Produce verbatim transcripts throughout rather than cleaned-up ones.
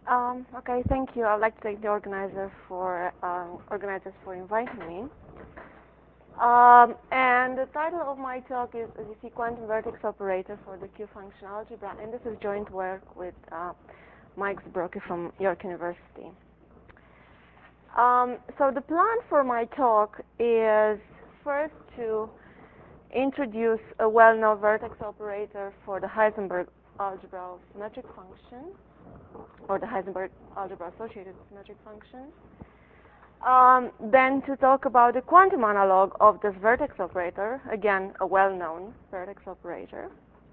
Um, okay, thank you. I'd like to thank the organizer for um, organizers for inviting me. Um, and the title of my talk is, as you see, quantum vertex operator for the Q-function algebra, and this is joint work with uh, Mike Zbroke from York University. Um, so the plan for my talk is first to introduce a well-known vertex operator for the Heisenberg algebra of symmetric functions, or the Heisenberg algebra associated with symmetric functions. Um, then to talk about the quantum analog of this vertex operator, again, a well-known vertex operator.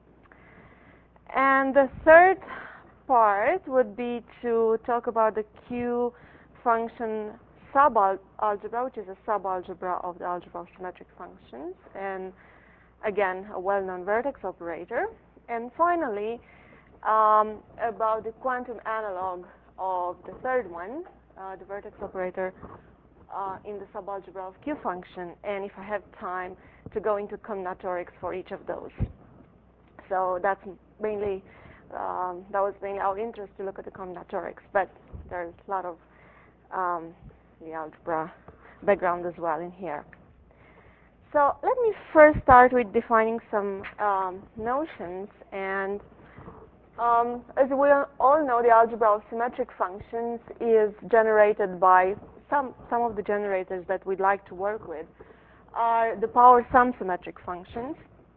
And the third part would be to talk about the Q function subalgebra, which is a subalgebra of the algebra of symmetric functions, and again, a well-known vertex operator. And finally, um, about the quantum analog of the third one, uh, the vertex operator uh, in the subalgebra of Q function, and if I have time, to go into combinatorics for each of those. So that's mainly, um, that was mainly our interest to look at the combinatorics, but there's a lot of um, the algebra background as well in here. So let me first start with defining some um, notions. And um, as we all know, the algebra of symmetric functions is generated by some, some of the generators that we'd like to work with are the power sum symmetric functions.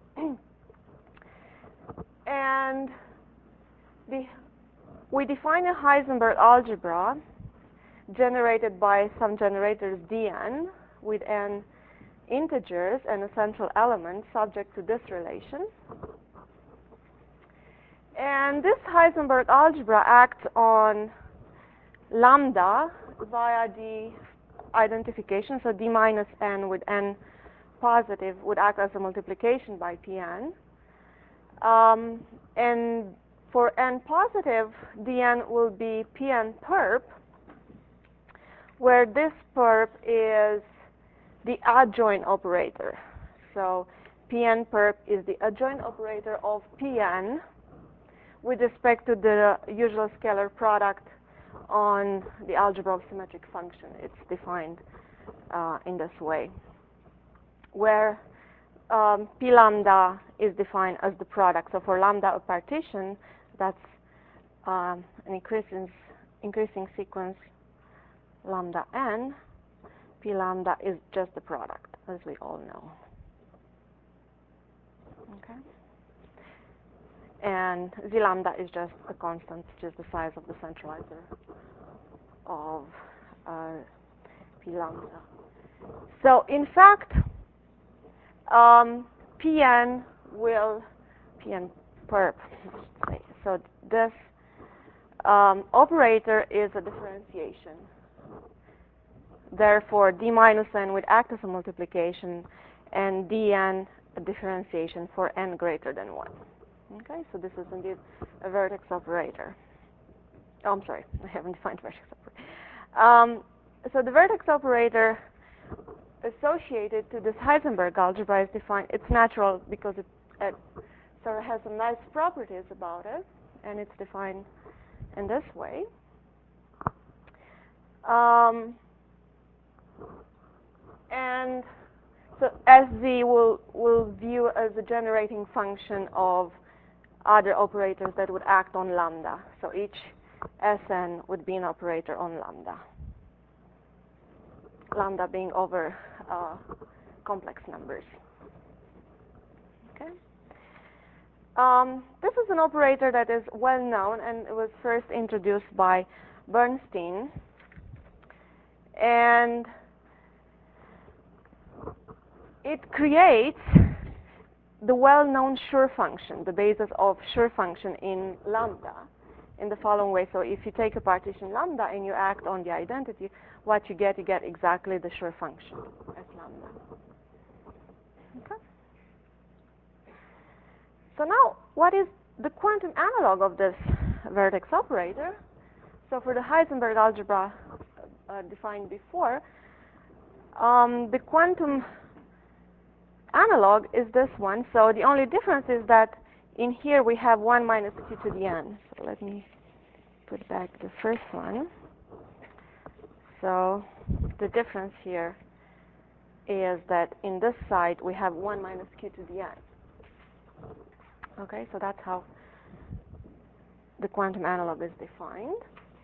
And the, we define a Heisenberg algebra generated by some generators Dn with n integers and a central element subject to this relation. And this Heisenberg algebra acts on lambda via the identification, so d minus n with n positive would act as a multiplication by Pn. Um, and for n positive, Dn will be Pn perp, where this perp is the adjoint operator. So Pn perp is the adjoint operator of Pn with respect to the usual scalar product on the algebra of symmetric function. It's defined uh, in this way, where um, P lambda is defined as the product. So for lambda a partition, that's um, an increasing, increasing sequence lambda n. P lambda is just the product, as we all know. Okay. And z lambda is just a constant, which is the size of the centralizer of uh, P lambda. So in fact, um, Pn will, Pn perp, I should say. So this um, operator is a differentiation. Therefore, d minus n would act as a multiplication, and dn a differentiation for n greater than one. Okay, so this is indeed a vertex operator. Oh, I'm sorry, I haven't defined vertex operator. Um, so the vertex operator associated to this Heisenberg algebra is defined. It's natural because it, it sort of has some nice properties about it, and it's defined in this way. Um, And so S Z will, will view as a generating function of other operators that would act on lambda. So each Sn would be an operator on lambda. Lambda being over uh, complex numbers. Okay. Um, this is an operator that is well known, and it was first introduced by Bernstein. And it creates the well-known Schur function, the basis of Schur function in lambda, in the following way. So if you take a partition lambda and you act on the identity, what you get, you get exactly the Schur function as lambda. Okay. So now, what is the quantum analog of this vertex operator? So for the Heisenberg algebra uh, defined before, um, the quantum analog is this one. So the only difference is that in here we have one minus q to the n. So let me put back the first one. So the difference here is that in this side we have one minus q to the n. Okay, so that's how the quantum analog is defined.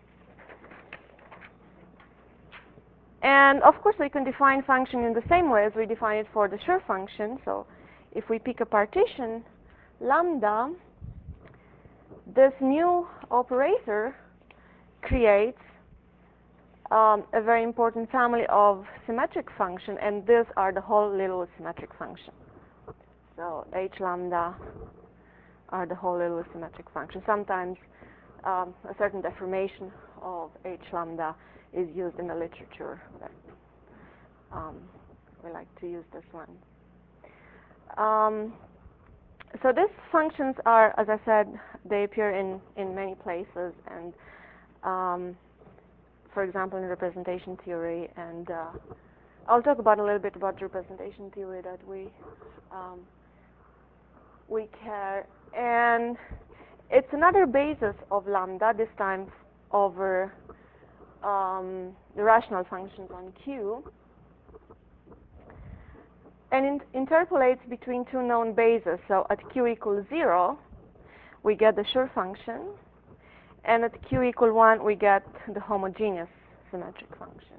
And of course we can define function in the same way as we define it for the Schur function. So if we pick a partition lambda, this new operator creates um, a very important family of symmetric function, and these are the whole little symmetric function. So h lambda are the whole little symmetric function. Sometimes um, a certain deformation of h lambda is used in the literature, but um, we like to use this one. Um, so these functions are, as I said, they appear in, in many places, and um, for example in representation theory, and uh, I'll talk about a little bit about representation theory that we um, we care, and it's another basis of lambda, this time over Um, the rational functions on Q, and it interpolates between two known bases. So at Q equals zero, we get the Schur function, and at Q equal one, we get the homogeneous symmetric function.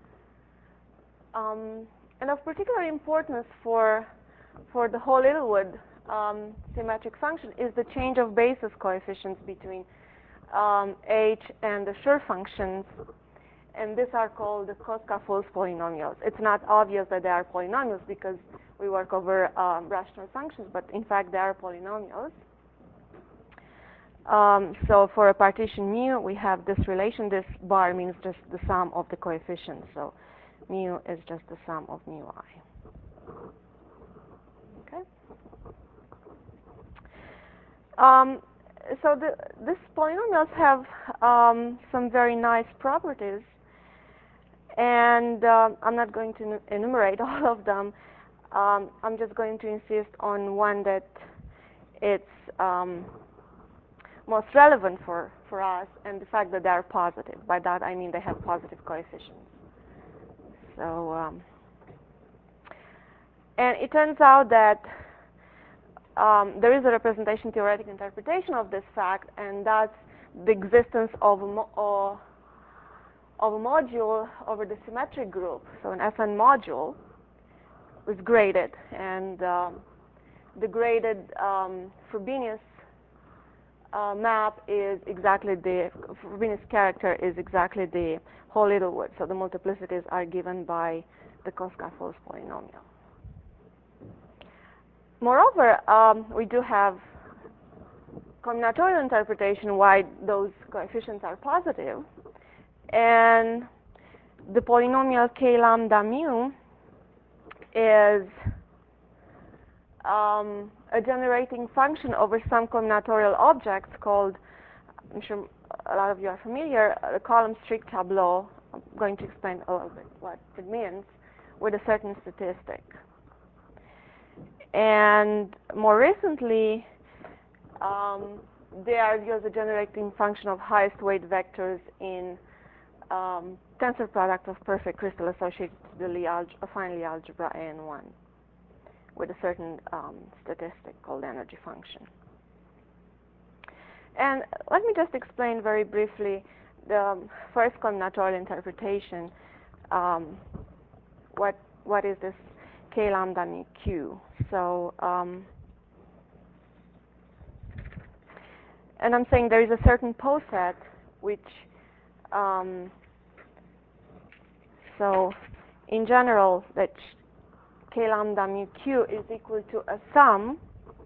Um, and of particular importance for for the whole Littlewood um, symmetric function is the change of basis coefficients between um, H and the Schur functions, and these are called the Koska-Fols polynomials. It's not obvious that they are polynomials because we work over um, rational functions, but in fact they are polynomials. Um, so for a partition mu, we have this relation. This bar means just the sum of the coefficients. So mu is just the sum of mu I. Okay. Um, so the, these polynomials have um, some very nice properties, and uh, I'm not going to enumerate all of them. Um, I'm just going to insist on one that it's um, most relevant for, for us, and the fact that they are positive. By that I mean they have positive coefficients. So, um, and it turns out that um, there is a representation theoretic interpretation of this fact, and that's the existence of a, mo or, of a module over the symmetric group. So an F N module was graded, and um, the graded um, Frobenius uh, map is exactly the Frobenius character is exactly the whole Littlewood. So the multiplicities are given by the Koska-Fols polynomial. Moreover, um, we do have combinatorial interpretation why those coefficients are positive, and the polynomial k lambda mu is um, a generating function over some combinatorial objects called, I'm sure a lot of you are familiar, the column strict tableau. I'm going to explain a little bit what it means with a certain statistic. And more recently, um, they are used as a generating function of highest weight vectors in um, tensor product of perfect crystal associated to the Lie algebra, fine Lie algebra A N one with a certain um, statistic called energy function. And let me just explain very briefly the first combinatorial interpretation. Um, what what is this k lambda mu q? So, um, and I'm saying there is a certain poset which, um, so in general, that k lambda mu q is equal to a sum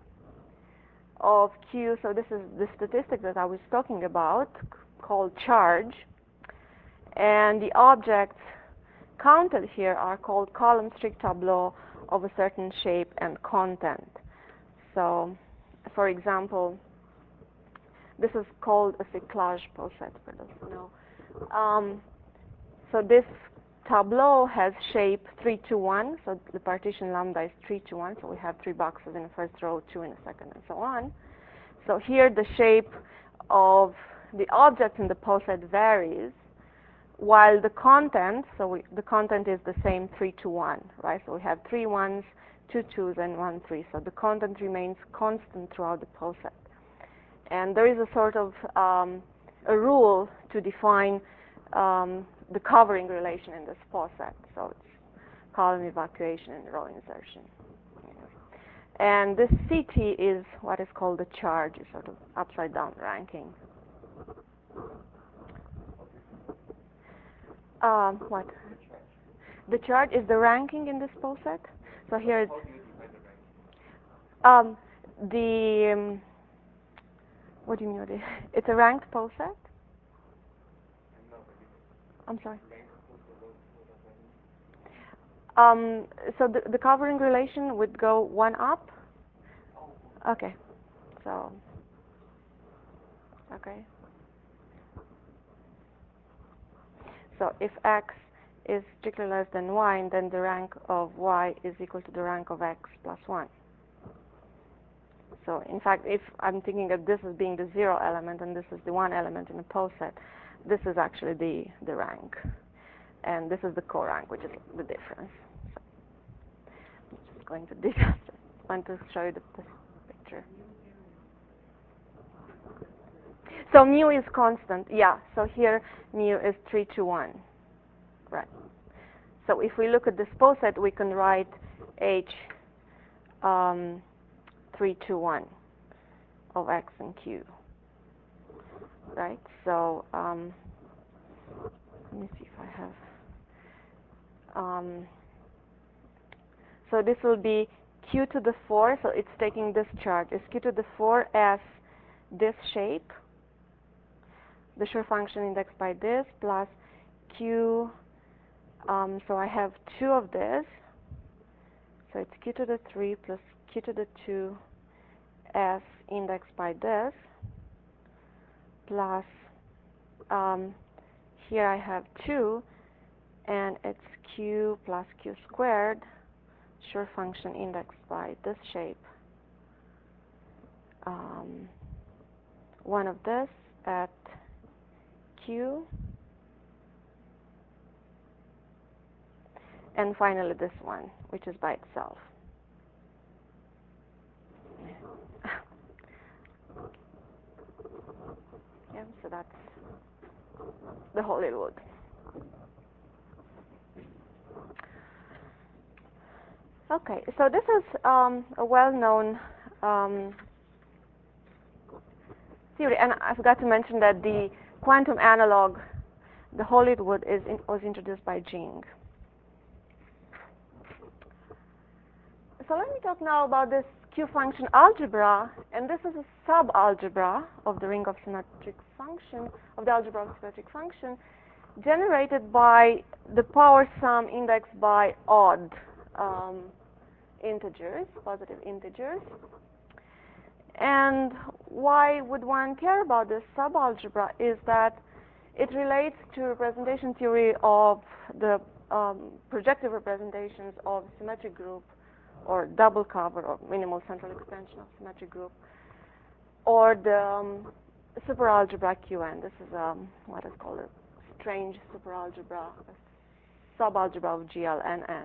of q. So this is the statistic that I was talking about, called charge, and the objects counted here are called column strict tableau of a certain shape and content. So, for example, this is called a cyclage poset for those who know. Um, so this tableau has shape three to one, so the partition lambda is three to one, so we have three boxes in the first row, two in the second, and so on. So here the shape of the object in the poset varies, while the content, so we, the content is the same three to one, right? So we have three ones, two twos, and one three. So the content remains constant throughout the poset. And there is a sort of um, a rule to define um, the covering relation in this poset. So it's column evacuation and row insertion. And this C T is what is called the charge, is sort of upside down ranking. Um, what? The charge is the ranking in this poset. So here it's um, the um, what do you mean? It's a ranked poset. I'm sorry. Um, so the, the covering relation would go one up. Okay. So. Okay. So if x is strictly less than y, then the rank of y is equal to the rank of x plus one. So in fact, if I'm thinking of this as being the zero element and this is the one element in a poset, this is actually the, the rank. And this is the co-rank, which is the difference. So I'm just going to do that. I want to show you the, the picture. So mu is constant, yeah. So here mu is three to one, right? So if we look at this poset, we can write h um, three to one of x and q, right? So um, let me see if I have. Um, so this will be q to the four. So it's taking this charge. It's q to the four as this shape, the Schur function indexed by this, plus q, um, so I have two of this, so it's q to the three plus q to the two s indexed by this, plus um, here I have two, and it's q plus q squared, Schur function indexed by this shape, um, one of this at q, and finally this one, which is by itself. Yeah, so that's the whole Littlewood. Okay, so this is um, a well-known um, theory, and I forgot to mention that the quantum analog, the whole Littlewood, is in, was introduced by Jing. So let me talk now about this Q-function algebra, and this is a subalgebra of the ring of symmetric function, of the algebra of symmetric function, generated by the power sum indexed by odd um, integers, positive integers. And why would one care about this subalgebra is that it relates to representation theory of the um, projective representations of symmetric group, or double cover, or minimal central extension of symmetric group, or the um, superalgebra Q N. This is um, what is called a strange superalgebra, a subalgebra of G L N N.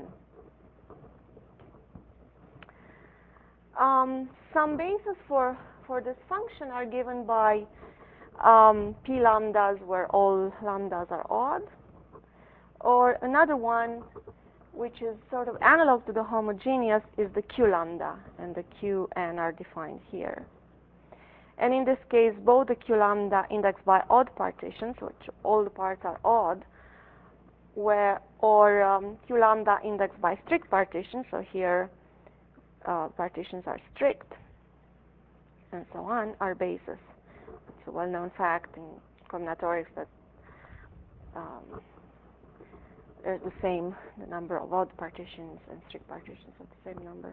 Um, some bases for, for this function are given by um, p lambdas where all lambdas are odd, or another one which is sort of analog to the homogeneous is the q lambda, and the q n are defined here. And in this case, both the q lambda indexed by odd partitions, which all the parts are odd, where, or um, q lambda indexed by strict partitions, so here uh, partitions are strict, and so on, are bases. It's a well-known fact in combinatorics that um, there's the same, the number of odd partitions and strict partitions are the same number.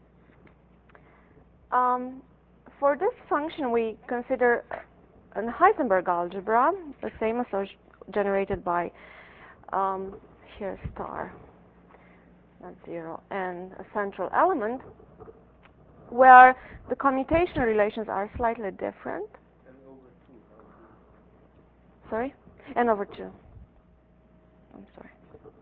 Um, for this function, we consider a Heisenberg algebra, the same as generated by um, here star, not zero, and a central element, where the commutation relations are slightly different. sorry, n over two. I'm sorry.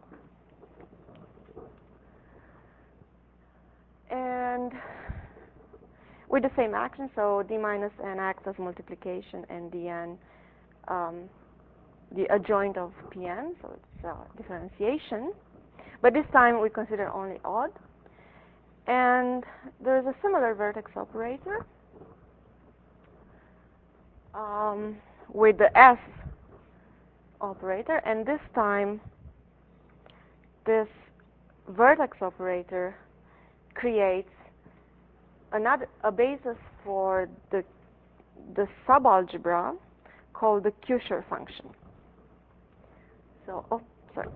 And with the same action, so d minus n acts as multiplication and dn um, the adjoint of Pn, so it's uh, differentiation. But this time we consider only odd. And there's a similar vertex operator um, with the S operator, and this time this vertex operator creates another a basis for the the subalgebra called the Q-Schur function. So, oh, sorry.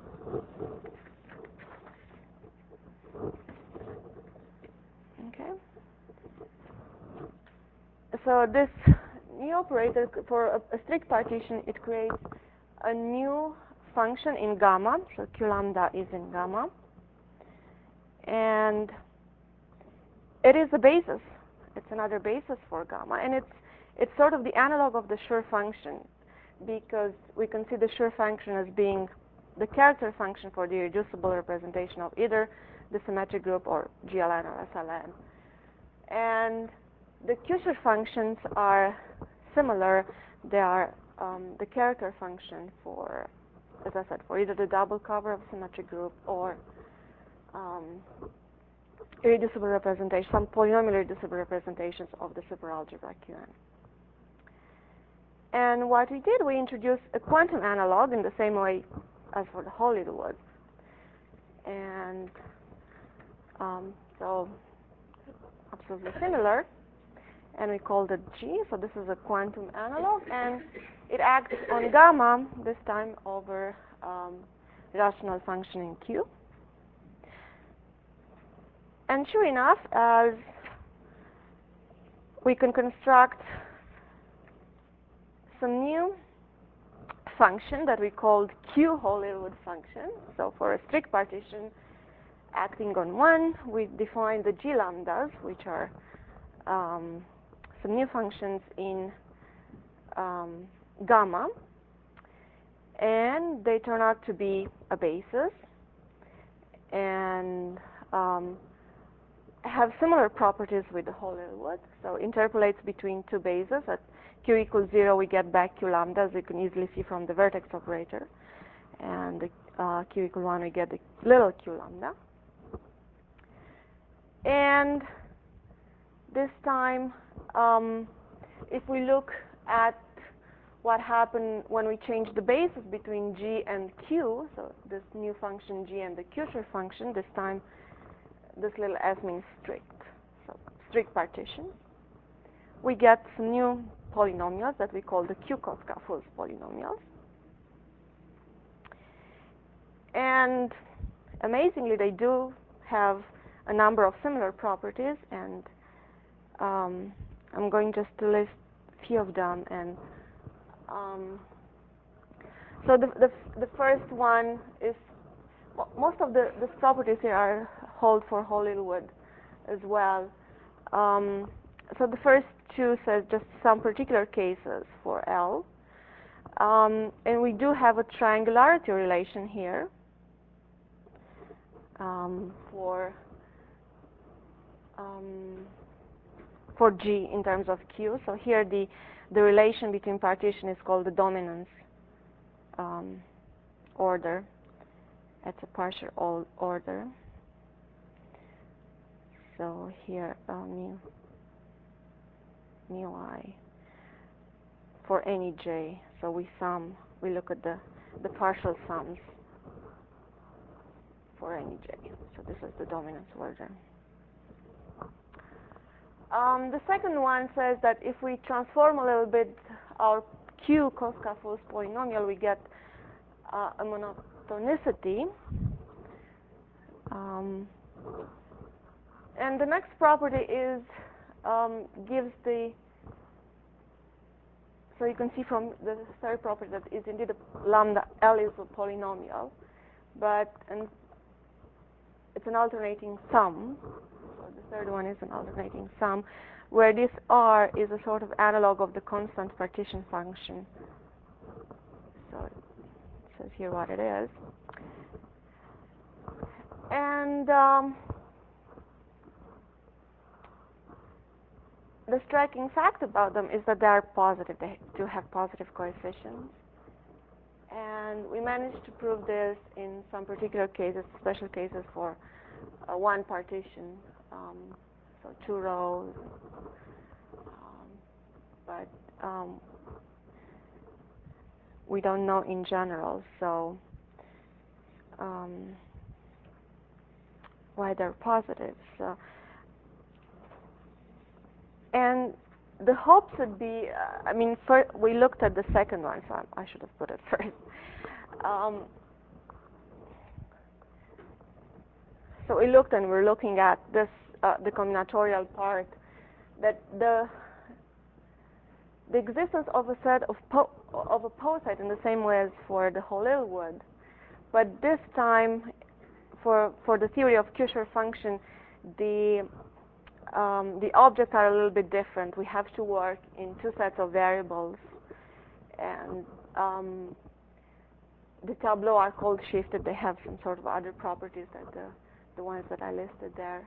Okay. So this new operator for a, a strict partition, it creates a new function in gamma. So Q lambda is in gamma, and it is a basis. It's another basis for gamma, and it's it's sort of the analog of the Schur function, because we consider Schur function as being the character function for the irreducible representation of either the symmetric group or G L N or S L N. And the Q-Schur functions are similar. They are um, the character function for, as I said, for either the double cover of symmetric group or um, irreducible representation, some polynomial irreducible representations of the superalgebra Q N. And what we did, we introduced a quantum analog in the same way as for the whole little woods. And um, so absolutely similar. And we called it G, so this is a quantum analog, and it acts on gamma, this time over um, rational function in Q. And sure enough, as we can construct some new function that we called Q Hall-Littlewood function. So for a strict partition acting on one, we define the G lambdas, which are um, some new functions in um, gamma, and they turn out to be a basis and um, have similar properties with the Hall-Littlewood. So interpolates between two bases. At Q equals zero, we get back Q lambda, as you can easily see from the vertex operator. And the, uh, Q equals one, we get the little Q lambda. And this time, um, if we look at what happened when we changed the basis between G and Q, so this new function G and the Q-Schur function, this time this little s means strict, so strict partition, we get some new polynomials that we call the Q-Koska-Fuz polynomials. And amazingly, they do have a number of similar properties, and um, I'm going just to list a few of them. And um, so the, the the first one is, well, most of the, the properties here are hold for Hall-Littlewood as well. Um, so the first two says just some particular cases for L, um, and we do have a triangularity relation here um, for um, for G in terms of Q. So here the the relation between partition is called the dominance um, order. It's a partial order. So here uh, mu mu I for any J. So we sum. We look at the the partial sums for any J. So this is the dominance order. Um, the second one says that if we transform a little bit our Q Koska-Fuz polynomial, we get uh, a monotonicity. Um, and the next property is um, gives the, so you can see from the third property that is indeed a lambda L is a polynomial, but and it's an alternating sum. So the third one is an alternating sum, where this R is a sort of analog of the constant partition function here what it is. And um, the striking fact about them is that they are positive. They do have positive coefficients. And we managed to prove this in some particular cases, special cases for uh, one partition, um, so two rows. Um, but um, we don't know in general, so um, why they're positive. So, and the hopes would be, uh, I mean, for, we looked at the second one, so I, I should have put it first. Um, so we looked and we're looking at this, uh, the combinatorial part, that the the existence of a set of po of a poset in the same way as for the Halil would, but this time for for the theory of Q-share function, the um, the objects are a little bit different. We have to work in two sets of variables, and um, the tableaux are called shifted. They have some sort of other properties that the the ones that I listed there.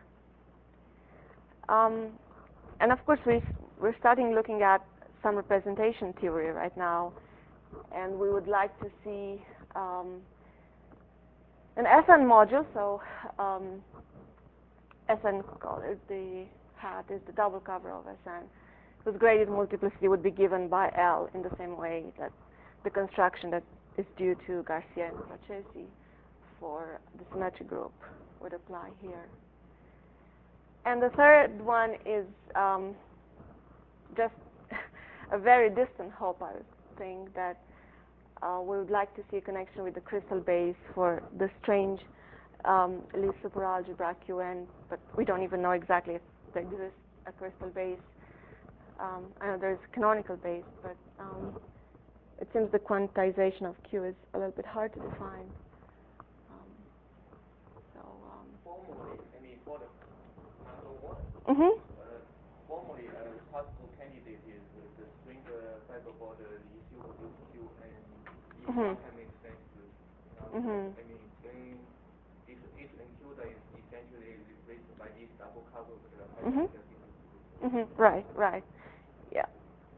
Um, and of course, we we're starting looking at some representation theory right now, and we would like to see um, an S N module. So um, S N is the hat is the double cover of S N, whose graded multiplicity would be given by L in the same way that the construction that is due to Garcia and Francesi for the symmetry group would apply here. And the third one is um, just a very distant hope, I think, that uh, we would like to see a connection with the crystal base for the strange um, Lie superalgebra Q N, but we don't even know exactly if there exists a crystal base. Um, I know there's a canonical base, but um, it seems the quantization of Q is a little bit hard to define. Um, so, um, formally, I mean, for the number one, mm-hmm. uh, formally, a possible candidate is uh, the string uh, fiber border Lie superduce Q, and if Mm-hmm. one can make sense to, you know, Mm-hmm. I mean, then this H and Q that is essentially replaced by this double cover with the Mm-hmm. hypothetical. Mm-hmm. Right, right. Yeah.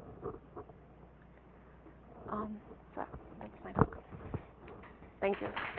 Um, so that's my talk. Thank you.